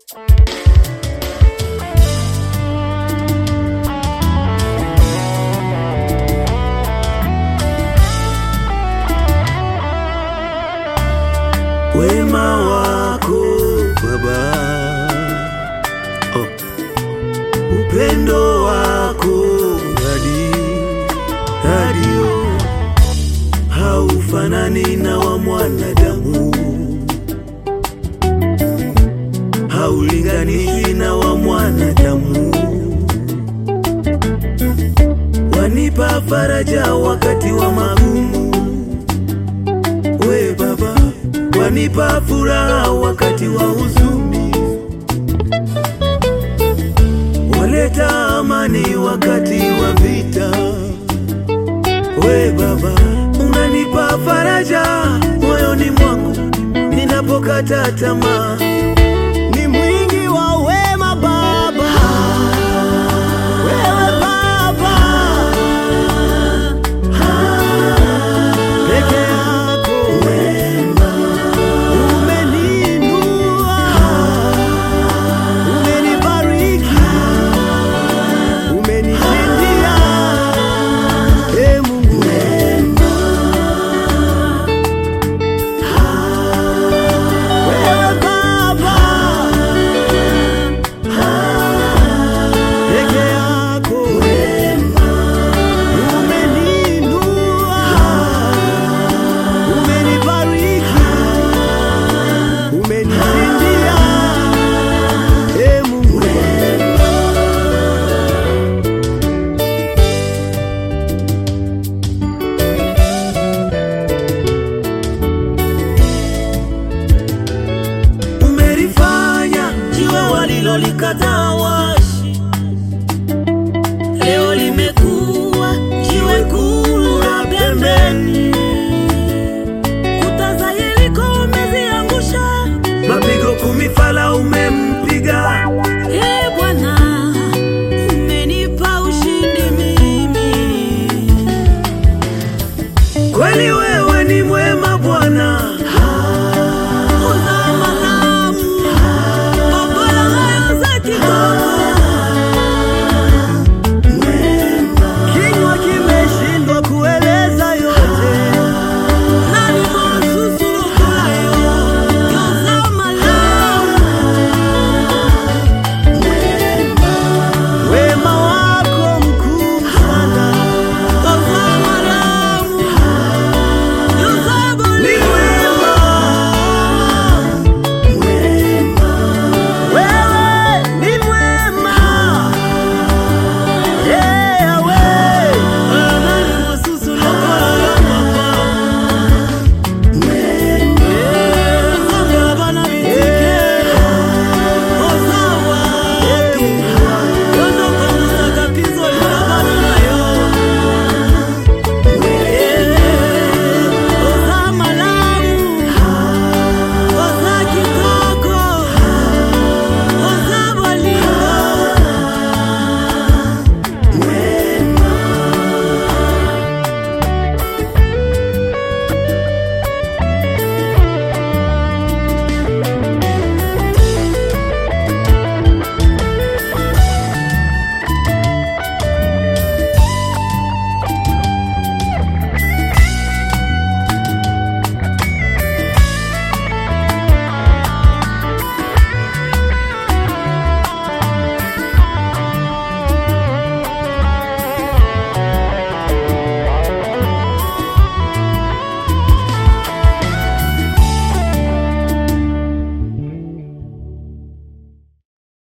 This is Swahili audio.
Wema wako Baba, upendo wako radio haufanani na wa mwanadamu, haulinganishwi na wa mwanadamu. Wanipa faraja wakati wa magumu, we Baba, wanipa furaha wakati wa huzuni, waleta amani wakati wa vita. We Baba, unanipa faraja moyoni mwangu ninapokata tamaa. Ni mwingi wa wema Baba, wewe Baba, peke yako wema, umeniinua, umenibariki, umenishindia. Mungu wema, wewe Baba, peke yako wema, umeniinua, umenibariki, umenishindia. Mungu wema, umelifanya jiwe walilolikata